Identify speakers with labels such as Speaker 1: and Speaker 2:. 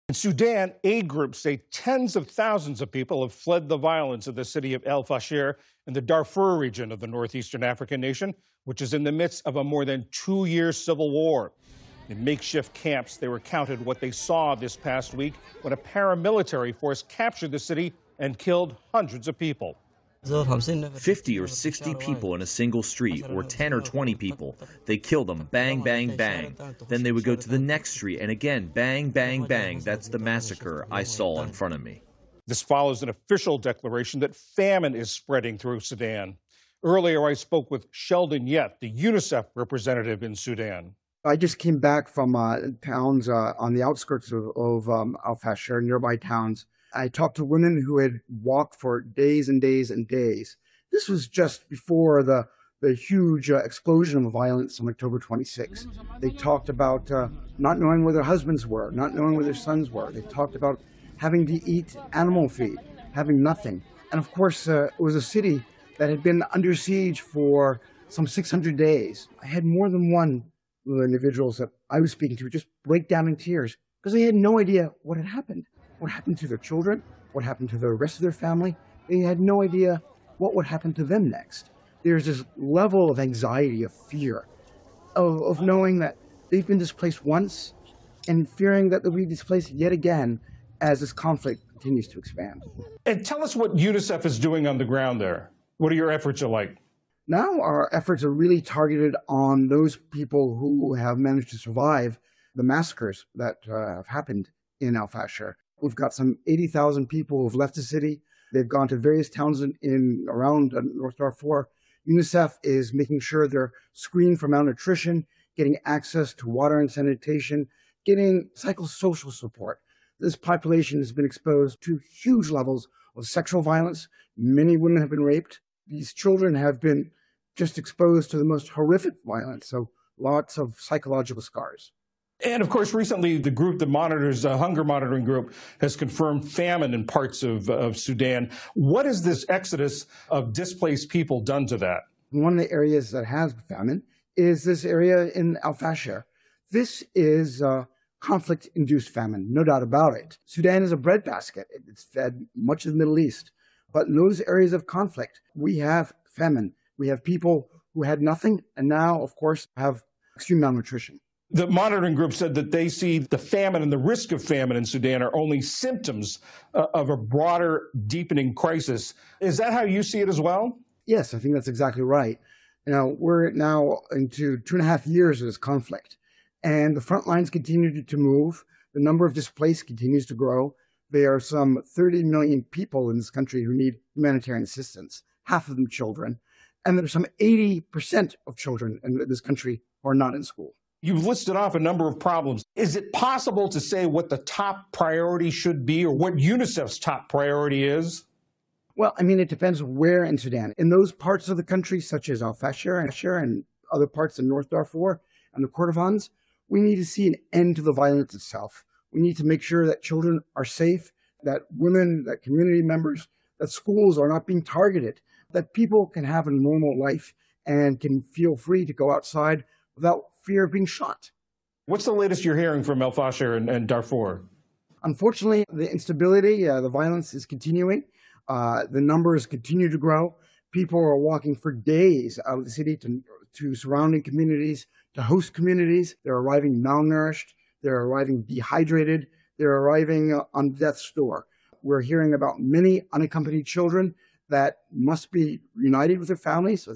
Speaker 1: In Sudan, aid groups say tens of thousands of people have fled the violence of the city of El Fasher in the Darfur region of the northeastern African nation, which is in the midst of a more than 2-year civil war. In makeshift camps, they recounted what they saw this past week when a paramilitary force captured the city and killed hundreds of people.
Speaker 2: 50 or 60 people in a single street, or 10 or 20 people. They killed them, bang, bang, bang. Then they would go to the next street, and again, bang, bang, bang. That's the massacre I saw in front of me.
Speaker 1: This follows an official declaration that famine is spreading through Sudan. Earlier, I spoke with Sheldon Yett, the UNICEF representative in Sudan.
Speaker 3: I just came back from towns on the outskirts of Al Fasher, nearby towns. I talked to women who had walked for days and days and days. This was just before the huge explosion of violence on October 26. They talked about not knowing where their husbands were, not knowing where their sons were. They talked about having to eat animal feed, having nothing. And of course, it was a city that had been under siege for some 600 days. I had more than one of the individuals that I was speaking to just break down in tears because they had no idea what had happened. What happened to their children, what happened to the rest of their family. They had no idea what would happen to them next. There's this level of anxiety, of fear, of knowing that they've been displaced once and fearing that they'll be displaced yet again as this conflict continues to expand.
Speaker 1: And tell us what UNICEF is doing on the ground there. What are your efforts like?
Speaker 3: Now our efforts are really targeted on those people who have managed to survive the massacres that have happened in Al Fasher. We've got some 80,000 people who've left the city. They've gone to various towns in around North Darfur. UNICEF is making sure they're screened for malnutrition, getting access to water and sanitation, getting psychosocial support. This population has been exposed to huge levels of sexual violence. Many women have been raped. These children have been just exposed to the most horrific violence, so lots of psychological scars.
Speaker 1: And of course, recently, the group that monitors, the Hunger Monitoring Group, has confirmed famine in parts of Sudan. What has this exodus of displaced people done to that?
Speaker 3: One of the areas that has famine is this area in Al Fasher. This is conflict-induced famine, no doubt about it. Sudan is a breadbasket. It's fed much of the Middle East. But in those areas of conflict, we have famine. We have people who had nothing and now, of course, have extreme malnutrition.
Speaker 1: The monitoring group said that they see the famine and the risk of famine in Sudan are only symptoms of a broader, deepening crisis. Is that how you see it as well?
Speaker 3: Yes, I think that's exactly right. You know, we're now into 2.5 years of this conflict, and the front lines continue to move. The number of displaced continues to grow. There are some 30 million people in this country who need humanitarian assistance, half of them children. And there's some 80% of children in this country who are not in school.
Speaker 1: You've listed off a number of problems. Is it possible to say what the top priority should be or what UNICEF's top priority is?
Speaker 3: Well, I mean, it depends where in Sudan. In those parts of the country, such as Al Fasher and other parts in North Darfur and the Kordofans, we need to see an end to the violence itself. We need to make sure that children are safe, that women, that community members, that schools are not being targeted, that people can have a normal life and can feel free to go outside without fear of being shot.
Speaker 1: What's the latest you're hearing from El Fasher and Darfur?
Speaker 3: Unfortunately, the instability, the violence is continuing. The numbers continue to grow. People are walking for days out of the city to surrounding communities, to host communities. They're arriving malnourished. They're arriving dehydrated. They're arriving on death's door. We're hearing about many unaccompanied children that must be reunited with their families.